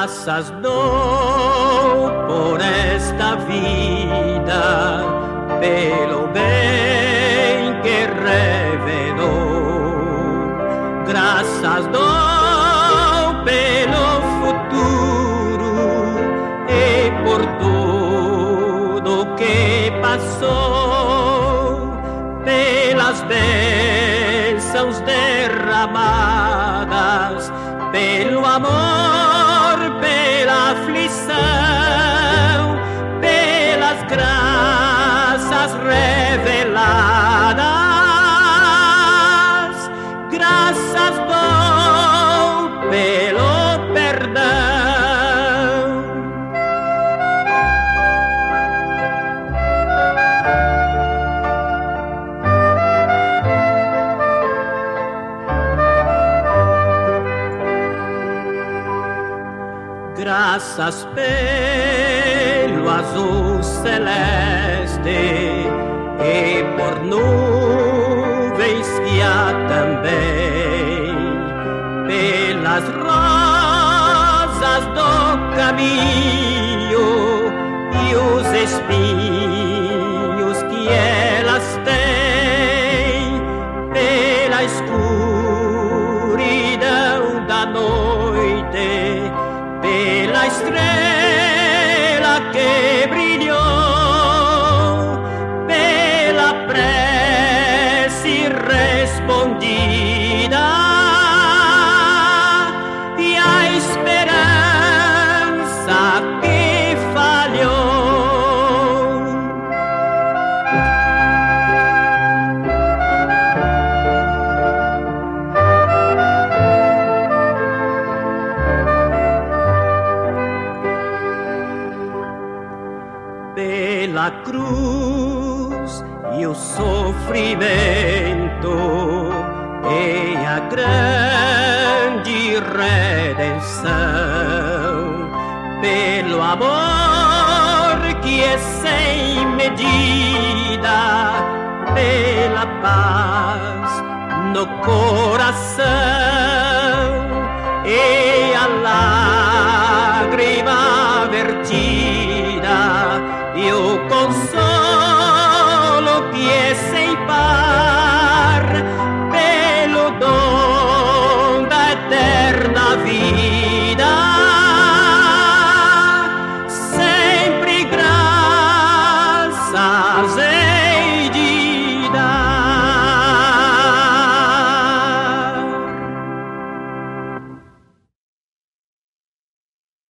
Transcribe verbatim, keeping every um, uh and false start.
Graças dou por esta vida, pelo bem que revelou. Graças dou pelo futuro e por tudo que passou, pelas bênçãos derramadas, pelo amor, pela aflição, pelas graças reveladas. Graças dou pelo perdão. Graças pelo azul celeste e por nuvens que há também, pelas rosas do caminho e os espinhos que elas têm, pela escuridão da noite, pela estrela que brilhou, pela prece respondida e a esperança que falhou. Pela cruz e o sofrimento e a grande redenção, pelo amor que é sem medida, pela paz no coração e a lágrima vertida e o consolo